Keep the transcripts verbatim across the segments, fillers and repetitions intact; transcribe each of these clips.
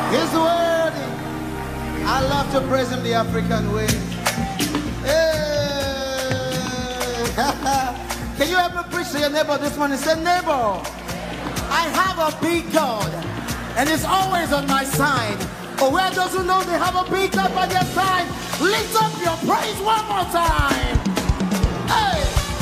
He's worthy. I love to praise him the African way. Hey. Can you ever preach to your neighbor this morning? Say, neighbor, I have a big God, and it's always on my side. Or where those who know they have a big God by their side, lift up your praise one more time. Hey.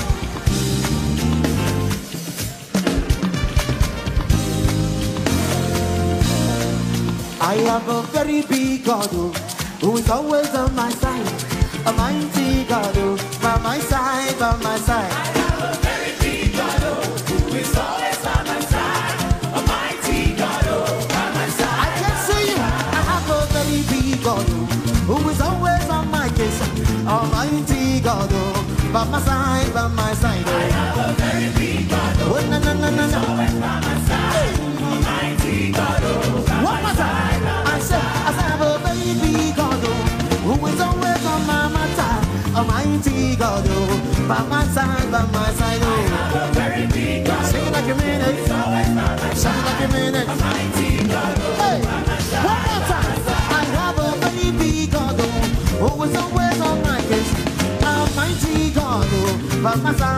I have a very big God who is always on my side. A mighty God by my side, by my side. I have a very big God who is always by my side. A mighty God by my side. I can see you. I have a very big God who is always on my case. A mighty God by my side, by my side. I have a very big God oh, no, no, no, no, no. always by my side. A mighty God by One my more time. side. I said, I have a very big God who is always on my side. A mighty God by my side, by my side. I have a very big God Sing it like you mean it. always by my Sing it side. like you mean it. A mighty God Hey, by my side. one more time. I have a very big God who is always on my case. A mighty God by my side.